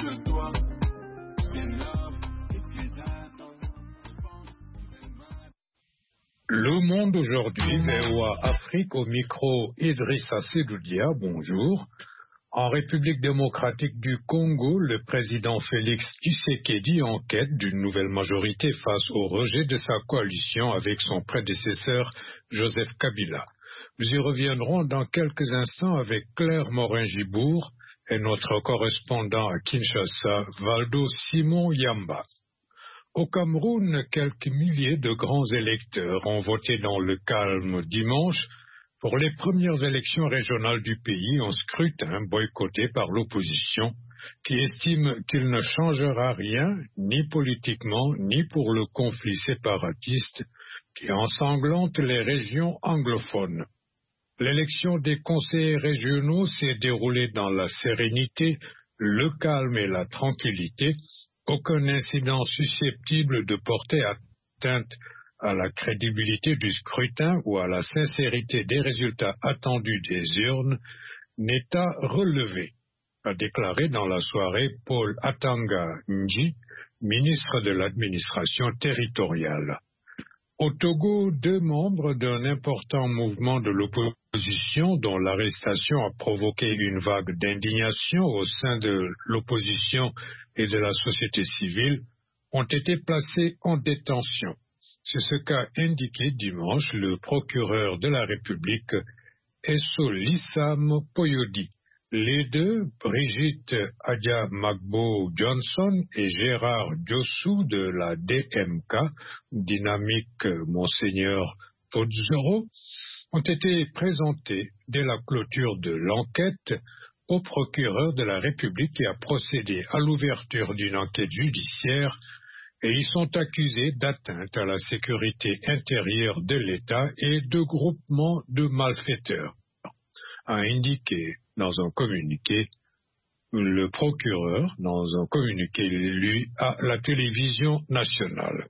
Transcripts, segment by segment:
de toi. Le monde aujourd'hui, VOA Afrique, au micro Idrissa Sedoudia, bonjour. En République démocratique du Congo, le président Félix Tshisekedi en quête d'une nouvelle majorité face au rejet de sa coalition avec son prédécesseur Joseph Kabila. Nous y reviendrons dans quelques instants avec Claire Morin-Gibour et notre correspondant à Kinshasa, Valdo Simon Yamba. Au Cameroun, quelques milliers de grands électeurs ont voté dans le calme dimanche pour les premières élections régionales du pays, en scrutin boycotté par l'opposition, qui estime qu'il ne changera rien, ni politiquement, ni pour le conflit séparatiste qui ensanglante les régions anglophones. L'élection des conseillers régionaux s'est déroulée dans la sérénité, le calme et la tranquillité. Aucun incident susceptible de porter atteinte à la crédibilité du scrutin ou à la sincérité des résultats attendus des urnes n'est à relever, a déclaré dans la soirée Paul Atanga Nji, ministre de l'administration territoriale. Au Togo, 2 membres d'un important mouvement de l'opposition dont l'arrestation a provoqué une vague d'indignation au sein de l'opposition et de la société civile ont été placés en détention. C'est ce qu'a indiqué dimanche le procureur de la République, Esso Lissam Poyodi. Les deux, Brigitte Adia Magbo Johnson et Gérard Diossou de la DMK, Dynamique Monseigneur Todzoro, ont été présentés dès la clôture de l'enquête au procureur de la République qui a procédé à l'ouverture d'une enquête judiciaire et ils sont accusés d'atteinte à la sécurité intérieure de l'État et de groupement de malfaiteurs, a indiqué dans un communiqué le procureur, dans un communiqué lu à la télévision nationale.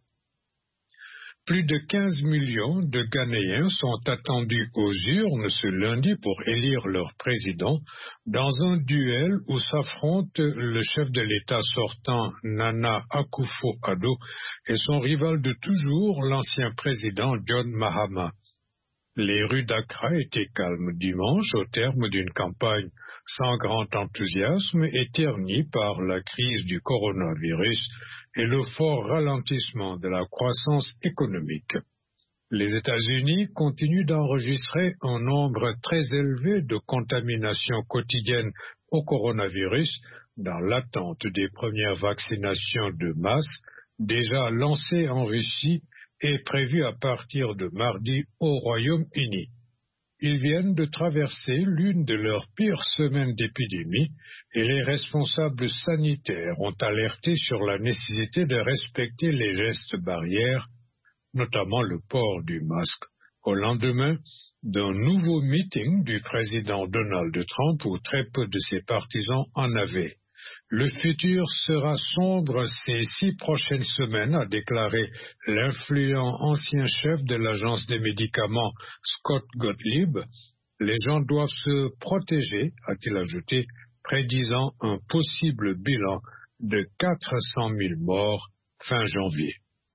Plus de 15 millions de Ghanéens sont attendus aux urnes ce lundi pour élire leur président dans un duel où s'affrontent le chef de l'État sortant Nana Akufo-Addo et son rival de toujours, l'ancien président John Mahama. Les rues d'Accra étaient calmes dimanche au terme d'une campagne sans grand enthousiasme et ternie par la crise du coronavirus et le fort ralentissement de la croissance économique. Les États-Unis continuent d'enregistrer un nombre très élevé de contaminations quotidiennes au coronavirus dans l'attente des premières vaccinations de masse déjà lancées en Russie et prévues à partir de mardi au Royaume-Uni. Ils viennent de traverser l'une de leurs pires semaines d'épidémie et les responsables sanitaires ont alerté sur la nécessité de respecter les gestes barrières, notamment le port du masque, au lendemain d'un nouveau meeting du président Donald Trump où très peu de ses partisans en avaient. Le futur sera sombre ces 6 prochaines semaines, a déclaré l'influent ancien chef de l'agence des médicaments Scott Gottlieb. Les gens doivent se protéger, a-t-il ajouté, prédisant un possible bilan de 400 000 morts fin janvier.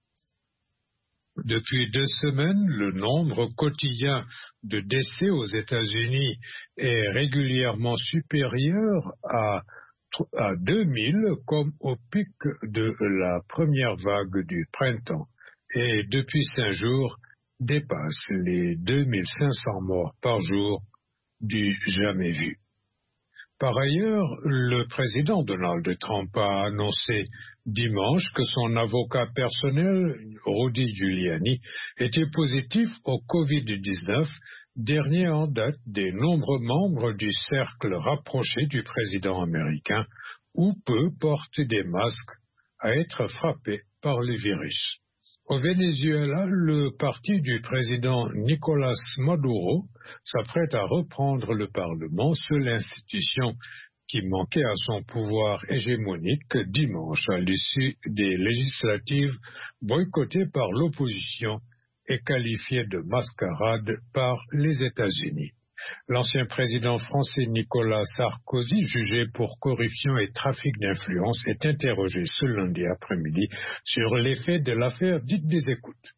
Depuis 2 semaines, le nombre quotidien de décès aux États-Unis est régulièrement supérieur à 2000 comme au pic de la première vague du printemps et depuis 5 jours dépasse les 2500 morts par jour du jamais vu. Par ailleurs, le président Donald Trump a annoncé dimanche que son avocat personnel, Rudy Giuliani, était positif au Covid-19, dernier en date des nombreux membres du cercle rapproché du président américain, où peu portent des masques à être frappés par le virus. Au Venezuela, le parti du président Nicolás Maduro s'apprête à reprendre le Parlement, seule institution qui manquait à son pouvoir hégémonique dimanche à l'issue des législatives boycottées par l'opposition et qualifiées de mascarade par les États-Unis. L'ancien président français Nicolas Sarkozy, jugé pour corruption et trafic d'influence, est interrogé ce lundi après-midi sur les faits de l'affaire dite des écoutes.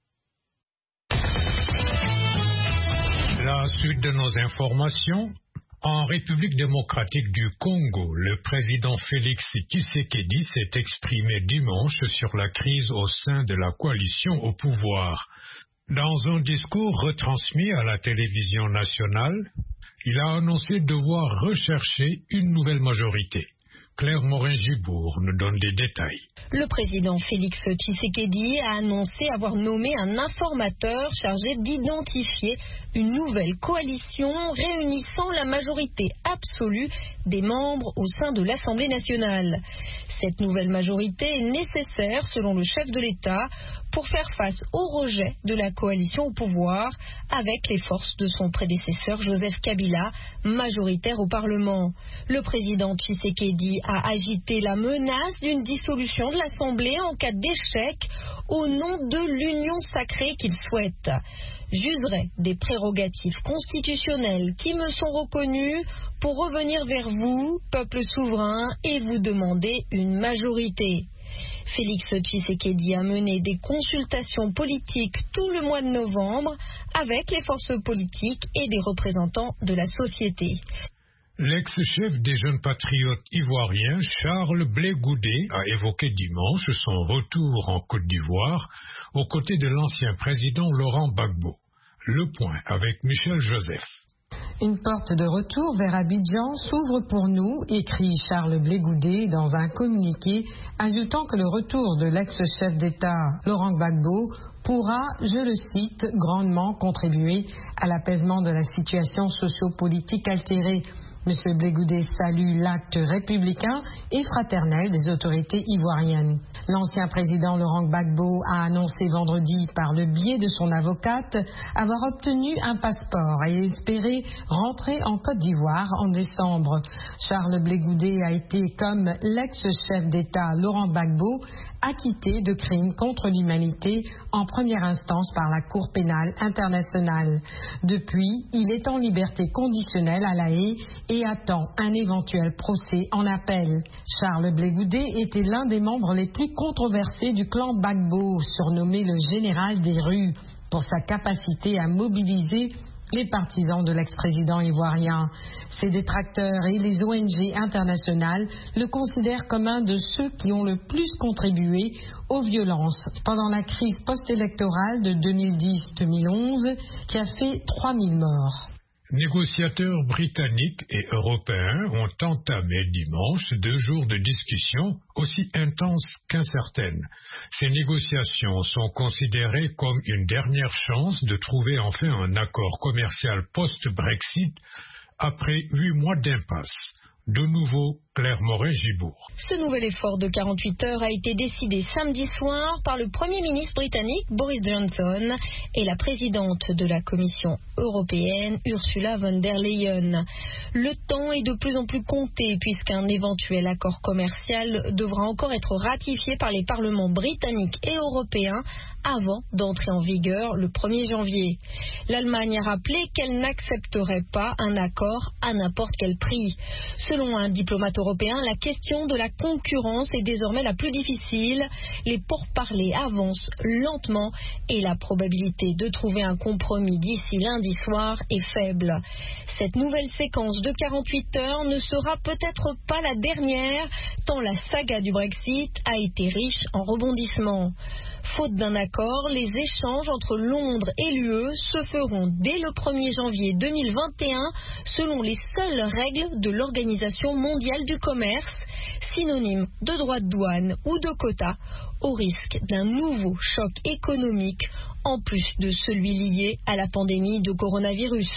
La suite de nos informations. En République démocratique du Congo, le président Félix Tshisekedi s'est exprimé dimanche sur la crise au sein de la coalition au pouvoir. Dans un discours retransmis à la télévision nationale, il a annoncé devoir rechercher une nouvelle majorité. Claire Morin-Gibour nous donne des détails. Le président Félix Tshisekedi a annoncé avoir nommé un informateur chargé d'identifier une nouvelle coalition réunissant la majorité absolue des membres au sein de l'Assemblée nationale. Cette nouvelle majorité est nécessaire, selon le chef de l'État, pour faire face au rejet de la coalition au pouvoir avec les forces de son prédécesseur Joseph Kabila, majoritaire au Parlement. Le président Tshisekedi a agité la menace d'une dissolution de l'Assemblée en cas d'échec au nom de l'union sacrée qu'il souhaite. J'userai des prérogatives constitutionnelles qui me sont reconnues pour revenir vers vous, peuple souverain, et vous demander une majorité. Félix Tshisekedi a mené des consultations politiques tout le mois de novembre avec les forces politiques et des représentants de la société. L'ex-chef des jeunes patriotes ivoiriens, Charles Blé Goudé, a évoqué dimanche son retour en Côte d'Ivoire aux côtés de l'ancien président Laurent Gbagbo. Le point avec Michel Joseph. Une porte de retour vers Abidjan s'ouvre pour nous, écrit Charles Blé Goudé dans un communiqué, ajoutant que le retour de l'ex-chef d'État Laurent Gbagbo pourra, je le cite, grandement contribuer à l'apaisement de la situation socio-politique altérée. M. Blé Goudé salue l'acte républicain et fraternel des autorités ivoiriennes. L'ancien président Laurent Gbagbo a annoncé vendredi par le biais de son avocate avoir obtenu un passeport et espérer rentrer en Côte d'Ivoire en décembre. Charles Blé Goudé a été, comme l'ex-chef d'État Laurent Gbagbo, acquitté de crimes contre l'humanité en première instance par la Cour pénale internationale. Depuis, il est en liberté conditionnelle à La Haye et attend un éventuel procès en appel. Charles Blé Goudé était l'un des membres les plus controversés du clan Gbagbo, surnommé le général des rues, pour sa capacité à mobiliser les partisans de l'ex-président ivoirien. Ses détracteurs et les ONG internationales le considèrent comme un de ceux qui ont le plus contribué aux violences pendant la crise post-électorale de 2010-2011 qui a fait 3000 morts. Négociateurs britanniques et européens ont entamé dimanche 2 jours de discussions aussi intenses qu'incertaines. Ces négociations sont considérées comme une dernière chance de trouver enfin un accord commercial post-Brexit après 8 mois d'impasse. De nouveau, Claire Morin-Gibour. Ce nouvel effort de 48 heures a été décidé samedi soir par le Premier ministre britannique Boris Johnson et la présidente de la Commission européenne Ursula von der Leyen. Le temps est de plus en plus compté puisqu'un éventuel accord commercial devra encore être ratifié par les parlements britanniques et européens avant d'entrer en vigueur le 1er janvier. L'Allemagne a rappelé qu'elle n'accepterait pas un accord à n'importe quel prix. Selon un diplomate européen, la question de la concurrence est désormais la plus difficile. Les pourparlers avancent lentement et la probabilité de trouver un compromis d'ici lundi soir est faible. Cette nouvelle séquence de 48 heures ne sera peut-être pas la dernière, tant la saga du Brexit a été riche en rebondissements. Faute d'un accord, les échanges entre Londres et l'UE se feront dès le 1er janvier 2021 selon les seules règles de l'Organisation mondiale du commerce, synonyme de droits de douane ou de quotas, au risque d'un nouveau choc économique en plus de celui lié à la pandémie de coronavirus.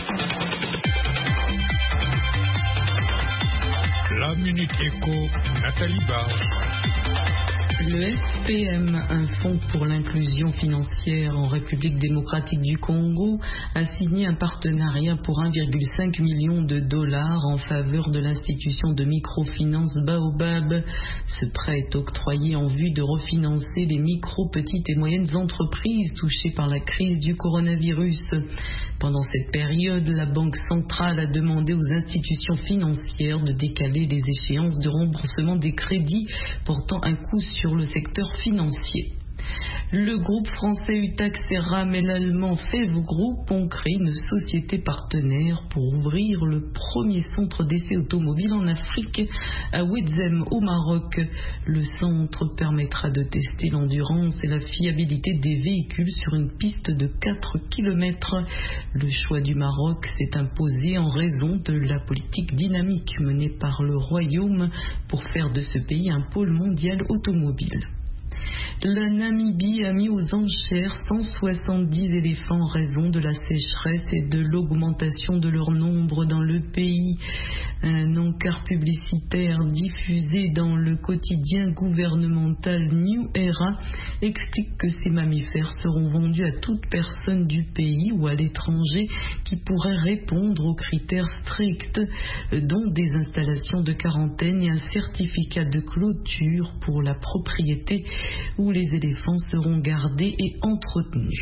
La Minute Éco, Nathalie Barge. Le FPM, un fonds pour l'inclusion financière en République démocratique du Congo, a signé un partenariat pour 1,5 million de dollars en faveur de l'institution de microfinance Baobab. Ce prêt est octroyé en vue de refinancer les micro, petites et moyennes entreprises touchées par la crise du coronavirus. Pendant cette période, la Banque centrale a demandé aux institutions financières de décaler les échéances de remboursement des crédits portant un coup sur le secteur financier. Le groupe français Utax-Seram et l'allemand FEV Group ont créé une société partenaire pour ouvrir le premier centre d'essai automobile en Afrique, à Ouedzem au Maroc. Le centre permettra de tester l'endurance et la fiabilité des véhicules sur une piste de 4 km. Le choix du Maroc s'est imposé en raison de la politique dynamique menée par le Royaume pour faire de ce pays un pôle mondial automobile. La Namibie a mis aux enchères 170 éléphants en raison de la sécheresse et de l'augmentation de leur nombre dans le pays. Un encart publicitaire diffusé dans le quotidien gouvernemental New Era explique que ces mammifères seront vendus à toute personne du pays ou à l'étranger qui pourrait répondre aux critères stricts, dont des installations de quarantaine et un certificat de clôture pour la propriété où les éléphants seront gardés et entretenus.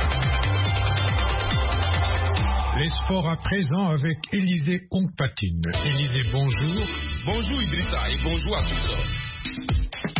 Les sports à présent avec Élisée Ongpatine. Élisée, bonjour. Bonjour Idrissa et bonjour à tous.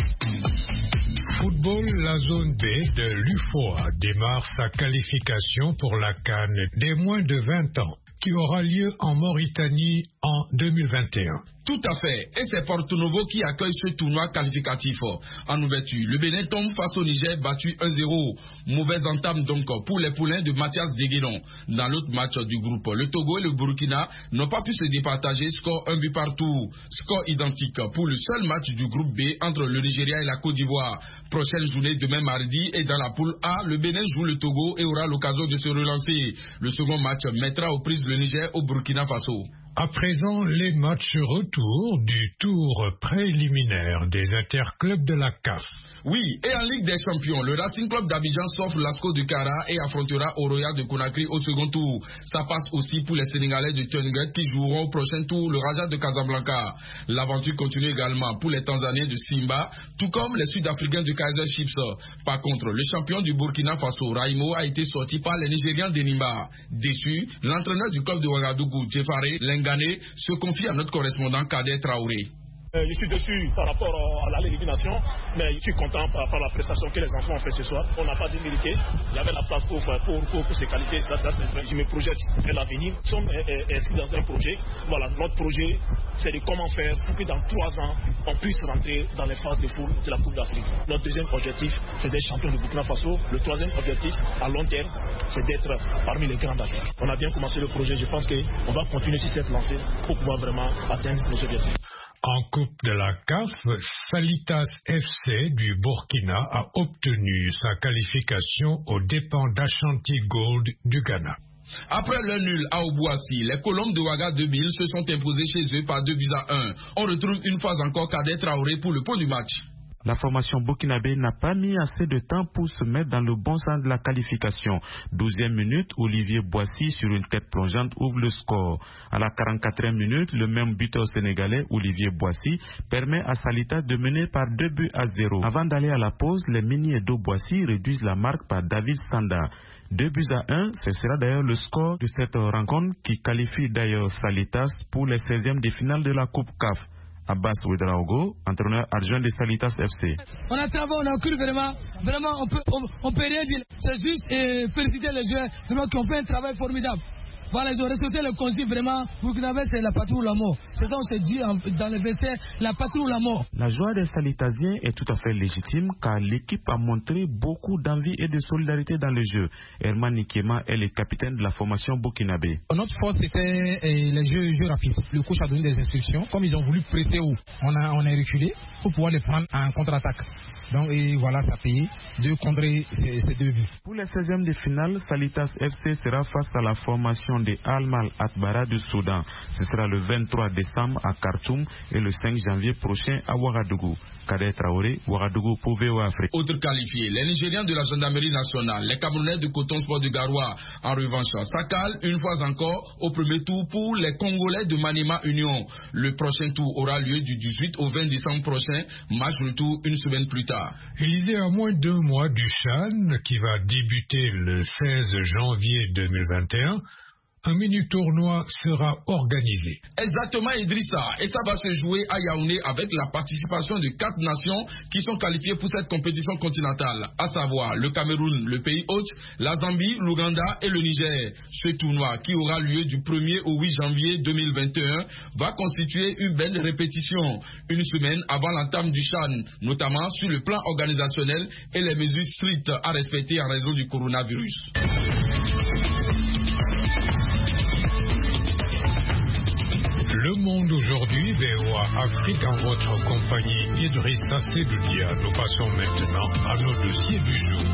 Football, la zone B de l'UFOA démarre sa qualification pour la CAN des moins de 20 ans, qui aura lieu en Mauritanie en 2021. Tout à fait, et c'est Porto Novo qui accueille ce tournoi qualificatif. En ouverture, le Bénin tombe face au Niger battu 1-0. Mauvaise entame donc pour les poulains de Mathias Deguenon. Dans l'autre match du groupe, le Togo et le Burkina n'ont pas pu se départager, score 1 but partout. Score identique pour le seul match du groupe B entre le Nigeria et la Côte d'Ivoire. Prochaine journée demain mardi, et dans la poule A, le Bénin joue le Togo et aura l'occasion de se relancer. Le second match mettra aux prises le Niger au Burkina Faso. À présent, les matchs retour du tour préliminaire des interclubs de la CAF. Oui, et en Ligue des Champions, le Racing Club d'Abidjan s'offre l'Asco du Kara et affrontera Oroya de Conakry au second tour. Ça passe aussi pour les Sénégalais de Tchonguet qui joueront au prochain tour le Raja de Casablanca. L'aventure continue également pour les Tanzaniens de Simba, tout comme les Sud-Africains de Kaiser Chiefs. Par contre, le champion du Burkina Faso, Raimo, a été sorti par les Nigérians d'Enimba. Déçu, l'entraîneur du club de Ouagadougou, Jefare Lengane, se confie à notre correspondant Kader Traoré. Je suis déçu par rapport à l'élimination, mais je suis content par la prestation que les enfants ont fait ce soir. On n'a pas démérité. Il y avait la place pour se qualifier. Je me projette vers l'avenir. Nous sommes inscrits dans un projet. Voilà, notre projet, c'est de comment faire pour que dans 3 ans, on puisse rentrer dans les phases de foule de la Coupe d'Afrique. Notre deuxième objectif, c'est d'être champion du Burkina Faso. Le troisième objectif, à long terme, c'est d'être parmi les grands d'Afrique. On a bien commencé le projet. Je pense qu'on va continuer sur cette lancée pour pouvoir vraiment atteindre nos objectifs. En Coupe de la CAF, Salitas FC du Burkina a obtenu sa qualification aux dépens d'Ashanti Gold du Ghana. Après le nul à Obuasi, les Colombes de Ouaga 2000 se sont imposés chez eux par 2-1. On retrouve une fois encore Kader Traoré pour le point du match. La formation burkinabé n'a pas mis assez de temps pour se mettre dans le bon sens de la qualification. 12e minute, Olivier Boissy sur une tête plongeante ouvre le score. À la 44e minute, le même buteur sénégalais, Olivier Boissy, permet à Salitas de mener par 2-0. Avant d'aller à la pause, les Mini et Do Boissy réduisent la marque par David Sanda. 2-1, ce sera d'ailleurs le score de cette rencontre qui qualifie d'ailleurs Salitas pour les 16e de finale de la Coupe CAF. Abbas Ouedraogo, entraîneur adjoint de Salitas FC. On a travaillé, on a cru vraiment on peut rien dire. C'est juste féliciter les joueurs vraiment qui ont fait un travail formidable. Voilà, ils ont respecté le consigne vraiment. Burkinabé, c'est la patrie ou la mort. C'est ça, on se dit dans le verset, la patrie ou la mort. La joie des Salitasiens est tout à fait légitime car l'équipe a montré beaucoup d'envie et de solidarité dans le jeu. Herman Nikema est le capitaine de la formation burkinabé. Notre force était les jeux rapides. Le coach a donné des instructions. Comme ils ont voulu presser haut, on a reculé pour pouvoir les prendre en contre-attaque. Donc et voilà, ça paye de contrer ces 2 buts. Pour les 16e de finale, Salitas FC sera face à la formation de Al-Mal Atbara du Soudan. Ce sera le 23 décembre à Khartoum et le 5 janvier prochain à Ouagadougou. Kader Traoré, Ouagadougou pour VOA Afrique. Autres qualifiés, les Nigériens de la gendarmerie nationale, les Camerounais de Coton Sport de Garoua, en revanche, s'accalent une fois encore au premier tour pour les Congolais de Maniema Union. Le prochain tour aura lieu du 18 au 20 décembre prochain, match retour une semaine plus tard. Il y a moins de 2 mois du CHAN qui va débuter le 16 janvier 2021. Un mini-tournoi sera organisé. Exactement, Idrissa. Et ça va se jouer à Yaoundé avec la participation de 4 nations qui sont qualifiées pour cette compétition continentale, à savoir le Cameroun, le pays hôte, la Zambie, l'Ouganda et le Niger. Ce tournoi, qui aura lieu du 1er au 8 janvier 2021, va constituer une belle répétition, une semaine avant l'entame du CHAN, notamment sur le plan organisationnel et les mesures strictes à respecter en raison du coronavirus. Le Monde aujourd'hui, VOA Afrique, en votre compagnie, Idrissa Sedoudia. Nous passons maintenant à nos dossiers du jour.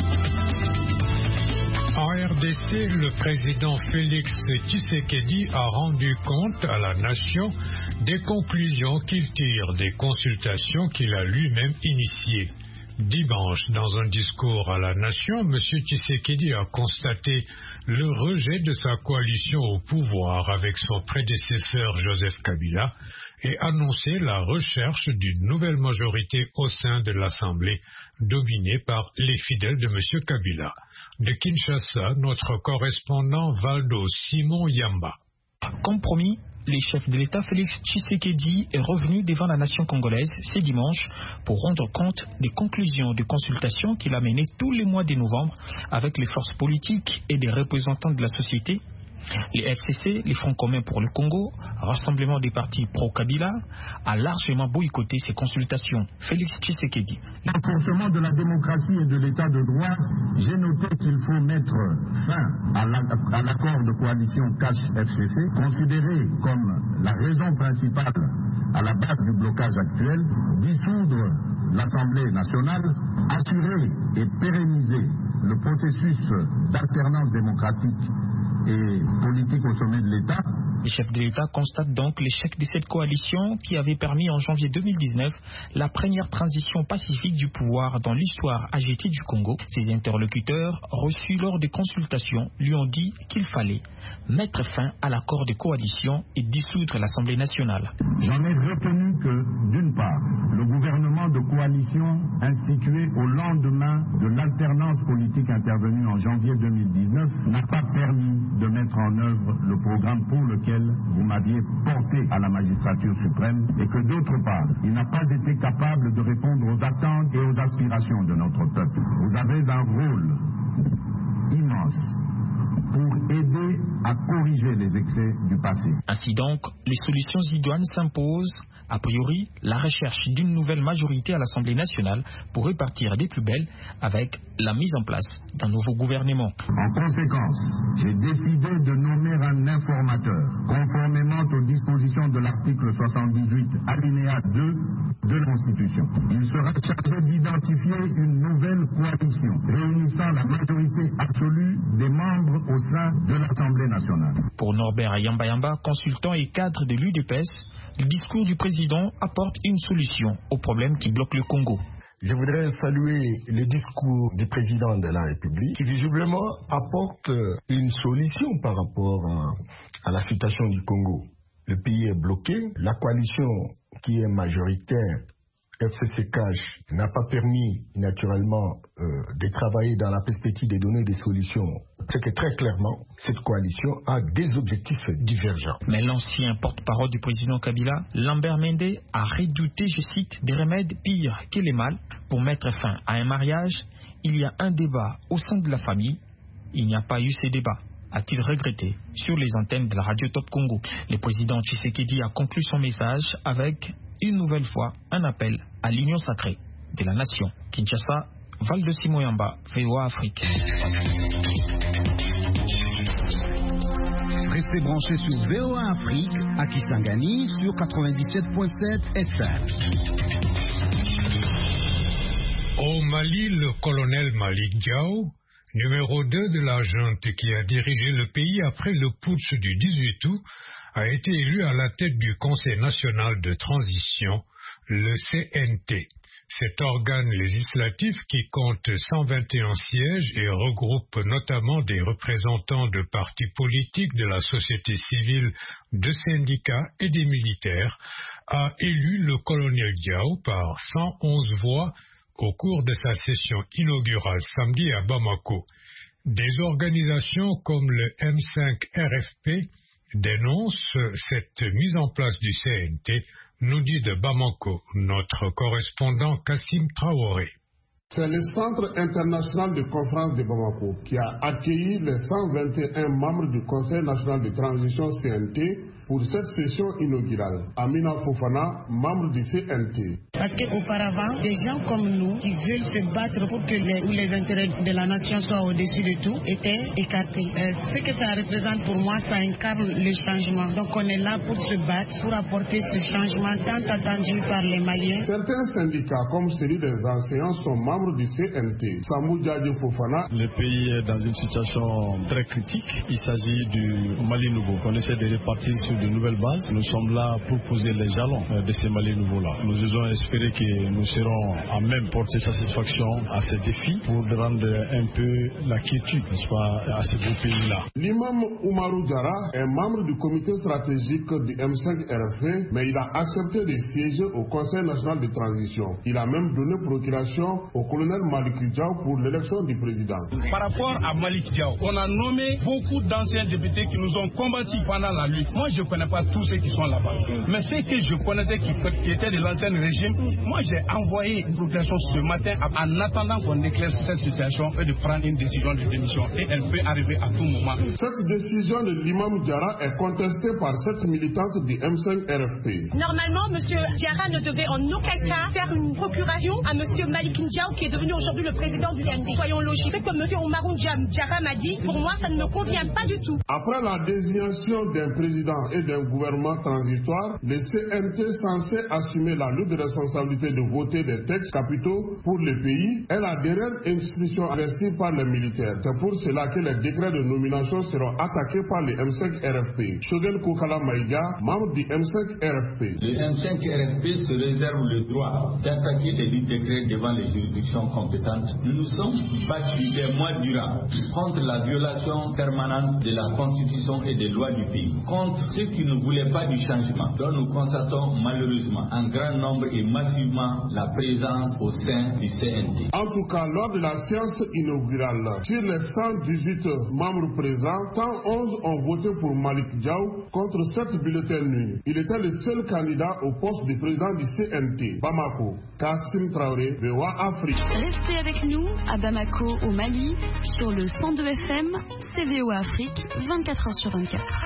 En RDC, le président Félix Tshisekedi a rendu compte à la nation des conclusions qu'il tire des consultations qu'il a lui-même initiées. Dimanche, dans un discours à la nation, M. Tshisekedi a constaté le rejet de sa coalition au pouvoir avec son prédécesseur Joseph Kabila et annoncé la recherche d'une nouvelle majorité au sein de l'Assemblée, dominée par les fidèles de M. Kabila. De Kinshasa, notre correspondant Valdo Simon Yamba. Comme promis, le chef de l'État Félix Tshisekedi est revenu devant la nation congolaise ce dimanche pour rendre compte des conclusions de consultations qu'il a menées tous les mois de novembre avec les forces politiques et des représentants de la société. Les FCC, les Fronts communs pour le Congo, rassemblement des partis pro-Kabila, a largement boycotté ces consultations. Félix Tshisekedi. Renforcement de la démocratie et de l'état de droit, j'ai noté qu'il faut mettre fin à l'accord de coalition CACH-FCC, considéré comme la raison principale à la base du blocage actuel, dissoudre l'Assemblée nationale, assurer et pérenniser le processus d'alternance démocratique et politique au sommet de l'État. Le chef de l'État constate donc l'échec de cette coalition qui avait permis en janvier 2019 la première transition pacifique du pouvoir dans l'histoire agitée du Congo. Ses interlocuteurs, reçus lors des consultations, lui ont dit qu'il fallait mettre fin à l'accord de coalition et dissoudre l'Assemblée nationale. J'en ai retenu que, d'une part, le gouvernement de coalition institué au lendemain de l'alternance politique intervenue en janvier 2019 n'a pas permis de mettre en œuvre le programme pour lequel vous m'aviez porté à la magistrature suprême et que, d'autre part, il n'a pas été capable de répondre aux attentes et aux aspirations de notre peuple. Vous avez un rôle immense pour aider à corriger les excès du passé. Ainsi donc, les solutions idoines s'imposent. A priori, la recherche d'une nouvelle majorité à l'Assemblée nationale pour repartir des plus belles avec la mise en place d'un nouveau gouvernement. En conséquence, j'ai décidé de nommer un informateur, conformément aux dispositions de l'article 78, alinéa 2 de la Constitution. Il sera chargé d'identifier une nouvelle coalition réunissant la majorité absolue des membres au sein de l'Assemblée nationale. Pour Norbert Yamba, consultant et cadre de l'UDPS, le discours du président apporte une solution aux problèmes qui bloquent le Congo. Je voudrais saluer le discours du président de la République qui visiblement apporte une solution par rapport à la situation du Congo. Le pays est bloqué, la coalition qui est majoritaire, FCC-CACH, n'a pas permis naturellement de travailler dans la perspective de donner des solutions. C'est que très clairement, cette coalition a des objectifs divergents. Mais l'ancien porte-parole du président Kabila, Lambert Mende, a redouté, je cite, des remèdes pires que les mâles pour mettre fin à un mariage. Il y a un débat au sein de la famille. Il n'y a pas eu ces débats, a-t-il regretté sur les antennes de la radio Top Congo. Le président Tshisekedi a conclu son message avec une nouvelle fois un appel à l'union sacrée de la nation. Kinshasa, Valdo Simoyamba, VOA Afrique. Restez branchés sur VOA Afrique à Kisangani sur 97.7 FM. Au Mali, le colonel Malik Diaw, Numéro 2 de la junte qui a dirigé le pays après le putsch du 18 août, a été élu à la tête du Conseil national de transition, le CNT. Cet organe législatif qui compte 121 sièges et regroupe notamment des représentants de partis politiques, de la société civile, de syndicats et des militaires, a élu le colonel Diao par 111 voix au cours de sa session inaugurale samedi à Bamako. Des organisations comme le M5-RFP dénoncent cette mise en place du CNT, nous dit de Bamako notre correspondant Kassim Traoré. C'est le Centre international de conférence de Bamako qui a accueilli les 121 membres du Conseil national de transition CNT pour cette session inaugurale. Amina Fofana, membre du CNT. Parce qu'auparavant, des gens comme nous qui veulent se battre pour que les intérêts de la nation soient au-dessus de tout étaient écartés. Ce que ça représente pour moi, ça incarne le changement. Donc on est là pour se battre, pour apporter ce changement tant attendu par les Maliens. Certains syndicats, comme celui des enseignants, sont membres du CNT. Samou Djadji Fofana. Le pays est dans une situation très critique. Il s'agit du Mali nouveau. On essaie de repartir sur de nouvelles bases. Nous sommes là pour poser les jalons de ce Mali nouveau-là. Nous osons espérer que nous serons à même porter satisfaction à ces défis pour rendre un peu la quiétude, n'est-ce pas, à ce beau pays-là. L'imam Oumarou Diarra est membre du comité stratégique du M5-RFP, mais il a accepté de siéger au Conseil national de transition. Il a même donné procuration au colonel Malik Diaw pour l'élection du président. Par rapport à Malik Diaw, on a nommé beaucoup d'anciens députés qui nous ont combattus pendant la lutte. Moi, je ne connais pas tous ceux qui sont là-bas. Mais ceux que je connaissais qui étaient de l'ancien régime, moi, j'ai envoyé une procuration ce matin en attendant qu'on éclaire cette situation et de prendre une décision de démission. Et elle peut arriver à tout moment. Cette décision de l'imam Diarra est contestée par cette militante du M5-RFP. Normalement, M. Diarra ne devait en aucun cas faire une procuration à M. Malik Diaw, qui est devenu aujourd'hui le président du CNT. Soyons logiques. Ce que M. Oumarou Diarra m'a dit, pour moi, ça ne me convient pas du tout. Après la désignation d'un président et d'un gouvernement transitoire, le CNT censé assumer la lourde responsabilité de voter des textes capitaux pour le pays est la dernière institution investie par les militaires. C'est pour cela que les décrets de nomination seront attaqués par le M5-RFP. Shogel Kokala Maïga, membre du M5-RFP. Le M5-RFP se réserve le droit d'attaquer les décrets devant les juridictions compétentes. Nous nous sommes battus des mois durant contre la violation permanente de la Constitution et des lois du pays, contre ceux qui ne voulaient pas du changement, dont nous constatons malheureusement en grand nombre et massivement la présence au sein du CNT. En tout cas, lors de la séance inaugurale, sur les 118 membres présents, 111 ont voté pour Malik Diaw contre 7 bulletins nuls. Il était le seul candidat au poste de président du CNT. Bamako, Kassim Traoré, VOA Afrique. Restez avec nous à Bamako, au Mali, sur le 102 FM, c'est VOA Afrique, 24h/24.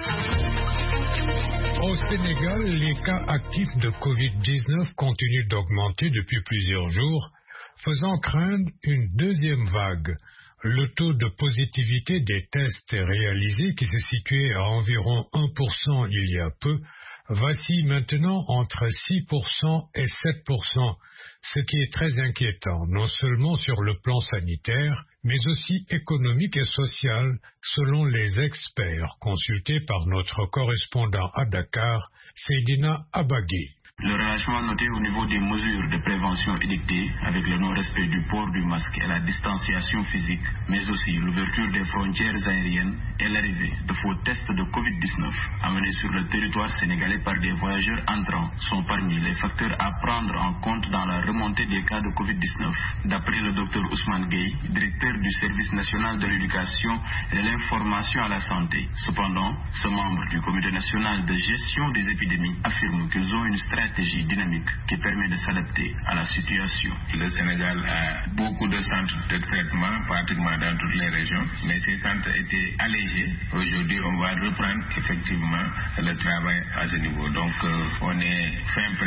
Au Sénégal, les cas actifs de Covid-19 continuent d'augmenter depuis plusieurs jours, faisant craindre une deuxième vague. Le taux de positivité des tests réalisés, qui se situait à environ 1% il y a peu, vacille maintenant entre 6% et 7%, ce qui est très inquiétant, non seulement sur le plan sanitaire, mais aussi économique et social, selon les experts consultés par notre correspondant à Dakar, Seydina Abagé. Le relâchement noté au niveau des mesures de prévention édictées avec le non-respect du port du masque et la distanciation physique, mais aussi l'ouverture des frontières aériennes et l'arrivée de faux tests de Covid-19 amenés sur le territoire sénégalais par des voyageurs entrants sont parmi les facteurs à prendre en compte dans la remontée des cas de Covid-19. D'après le Dr Ousmane Gueye, directeur du service national de l'éducation et de l'information à la santé. Cependant, ce membre du comité national de gestion des épidémies affirme qu'ils ont une stratégie dynamique qui permet de s'adapter à la situation. Le Sénégal a beaucoup de centres de traitement pratiquement dans toutes les régions, mais ces centres étaient allégés. Aujourd'hui, on va reprendre effectivement le travail à ce niveau. Donc, on est fin prêt pour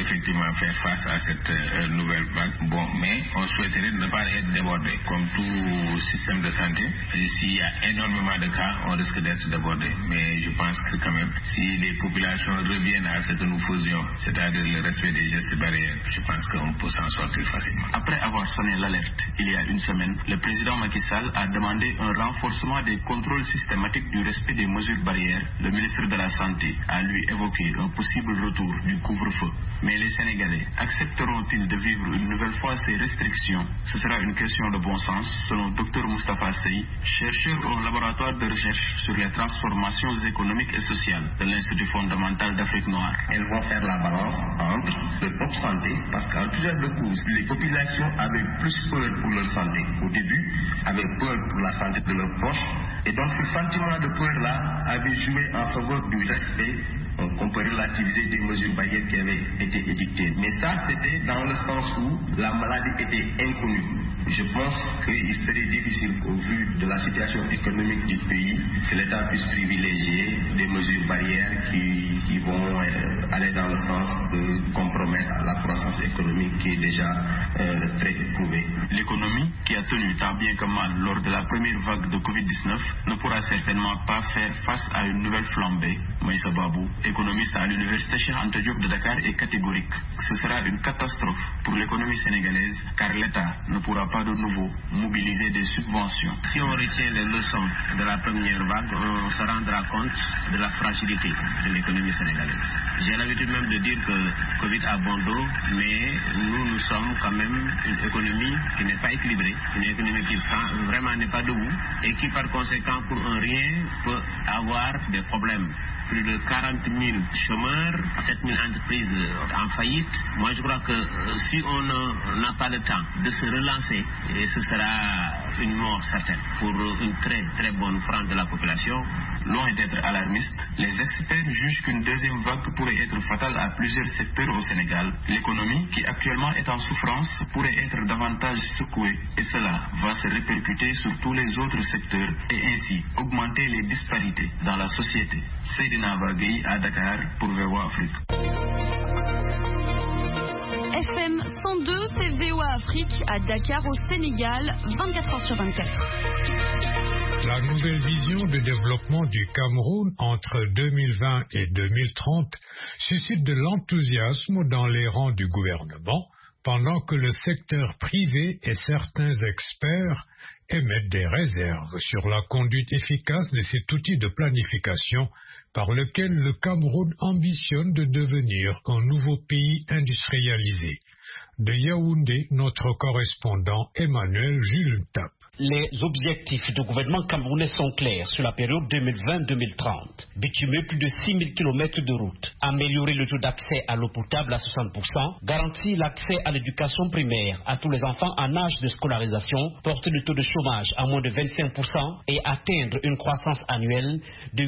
effectivement faire face à cette nouvelle vague. Bon, mais on souhaiterait ne pas être débordé. Comme tout système de santé, s'il y a énormément de cas, on risque d'être débordé. Mais je pense que quand même, si les populations reviennent à ce que nous faisions, c'est-à-dire le respect des gestes barrières, je pense qu'on peut s'en sortir facilement. Après avoir sonné l'alerte il y a une semaine, le président Macky Sall a demandé un renforcement des contrôles systématiques du respect des mesures barrières. Le ministre de la Santé a lui évoqué un possible retour du couvre-feu. Mais les Sénégalais accepteront-ils de vivre une nouvelle fois ces restrictions? Ce sera une question de bon sens, selon Dr Moustapha Sey, chercheur au laboratoire de recherche sur les transformations économiques et sociales de l'Institut fondamental d'Afrique noire. Elles vont faire la balance entre le top santé, parce qu'en tout état de cause, les populations avaient plus peur pour leur santé. Au début, avaient peur pour la santé de leurs proches, et donc ce sentiment de peur-là avait joué en faveur du respect. On peut relativiser des mesures barrières qui avaient été édictées. Mais ça, c'était dans le sens où la maladie était inconnue. Je pense qu'il serait difficile, au vu de la situation économique du pays, que l'État puisse privilégier des mesures barrières qui vont aller dans le sens de compromettre la croissance économique qui est déjà très éprouvée. L'économie, qui a tenu tant bien que mal lors de la première vague de Covid-19, ne pourra certainement pas faire face à une nouvelle flambée. Maïssa Babou, économiste à l'université Cheikh Anta Diop de Dakar, est catégorique. Ce sera une catastrophe pour l'économie sénégalaise, car l'État ne pourra pas de nouveau mobiliser des subventions. Si on retient les leçons de la première vague, on se rendra compte de la fragilité de l'économie sénégalaise. J'ai l'habitude même de dire que Covid a bon dos, mais nous sommes quand même une économie qui n'est pas équilibrée, une économie qui vraiment n'est pas debout et qui par conséquent pour un rien peut avoir des problèmes. Plus de 40 000 chômeurs, 7 000 entreprises en faillite. Moi, je crois que si on n'a pas le temps de se relancer, ce sera une mort certaine pour une très très bonne frange de la population. Loin d'être alarmiste, les experts jugent qu'une deuxième vague pourrait être fatale à plusieurs secteurs au Sénégal. L'économie, qui actuellement est en souffrance, pourrait être davantage secouée et cela va se répercuter sur tous les autres secteurs et ainsi augmenter les disparités dans la société. Navagui à Dakar pour VOA Afrique. FM 102, c'est VOA Afrique à Dakar au Sénégal, 24h/24. La nouvelle vision de développement du Cameroun entre 2020 et 2030 suscite de l'enthousiasme dans les rangs du gouvernement, pendant que le secteur privé et certains experts émettent des réserves sur la conduite efficace de cet outil de planification par lequel le Cameroun ambitionne de devenir un nouveau pays industrialisé. De Yaoundé, notre correspondant Emmanuel Jules Tap. Les objectifs du gouvernement camerounais sont clairs sur la période 2020-2030. Bitumer plus de 6 000 km de route, améliorer le taux d'accès à l'eau potable à 60%, garantir l'accès à l'éducation primaire à tous les enfants en âge de scolarisation, porter le taux de chômage à moins de 25% et atteindre une croissance annuelle de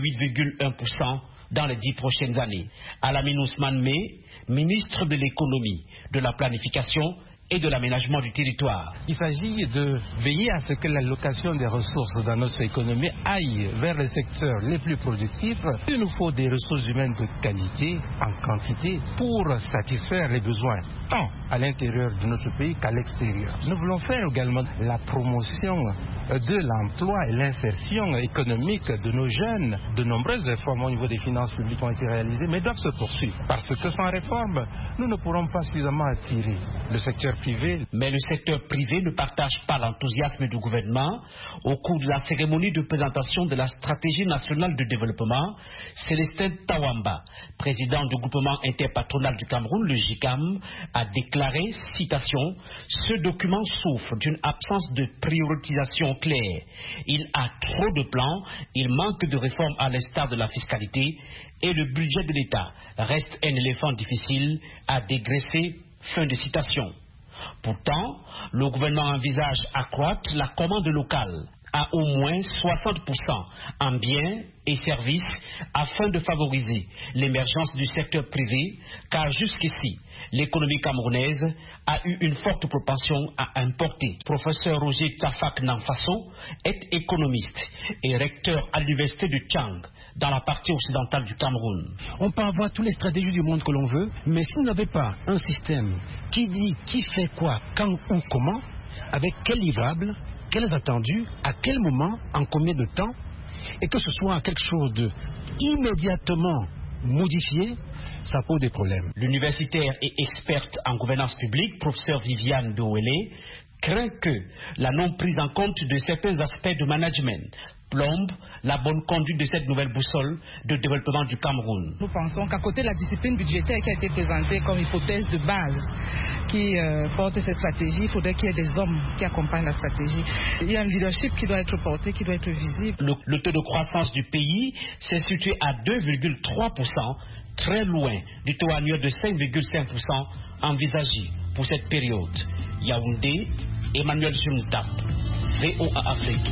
8,1% dans les 10 prochaines années. Alamine Ousmane Mey, ministre de l'économie, de la planification et de l'aménagement du territoire. Il s'agit de veiller à ce que l'allocation des ressources dans notre économie aille vers les secteurs les plus productifs. Il nous faut des ressources humaines de qualité, en quantité, pour satisfaire les besoins, tant à l'intérieur de notre pays qu'à l'extérieur. Nous voulons faire également la promotion de l'emploi et l'insertion économique de nos jeunes. De nombreuses réformes au niveau des finances publiques ont été réalisées, mais doivent se poursuivre. Parce que sans réforme, nous ne pourrons pas suffisamment attirer le secteur privé. Mais le secteur privé ne partage pas l'enthousiasme du gouvernement. Au cours de la cérémonie de présentation de la stratégie nationale de développement, Célestin Tawamba, président du groupement interpatronal du Cameroun, le GICAM, a déclaré, citation, « Ce document souffre d'une absence de prioritisation claire. Il a trop de plans, il manque de réformes à l'instar de la fiscalité et le budget de l'État reste un éléphant difficile à dégraisser. » Fin de citation. Pourtant, le gouvernement envisage accroître la commande locale à au moins 60% en biens et services afin de favoriser l'émergence du secteur privé, car jusqu'ici, l'économie camerounaise a eu une forte propension à importer. Professeur Roger Tafak Nanfaso est économiste et recteur à l'université de Tchang, dans la partie occidentale du Cameroun. On peut avoir toutes les stratégies du monde que l'on veut, mais si vous n'avez pas un système qui dit qui fait quoi, quand, où, comment, avec quel livrable, quels attendus, à quel moment, en combien de temps, et que ce soit quelque chose de immédiatement modifié, ça pose des problèmes. L'universitaire et experte en gouvernance publique, professeur Viviane Dowele, craint que la non prise en compte de certains aspects de management plombe la bonne conduite de cette nouvelle boussole de développement du Cameroun. Nous pensons qu'à côté de la discipline budgétaire qui a été présentée comme hypothèse de base qui porte cette stratégie, il faudrait qu'il y ait des hommes qui accompagnent la stratégie. Il y a un leadership qui doit être porté, qui doit être visible. Le taux de croissance du pays s'est situé à 2,3%, très loin du taux annuel de 5,5% envisagé pour cette période. Yaoundé, Emmanuel Jumtap, VOA Afrique.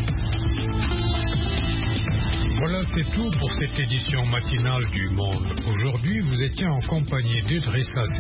Voilà, c'est tout pour cette édition matinale du Monde. Aujourd'hui, vous étiez en compagnie d'Idrissa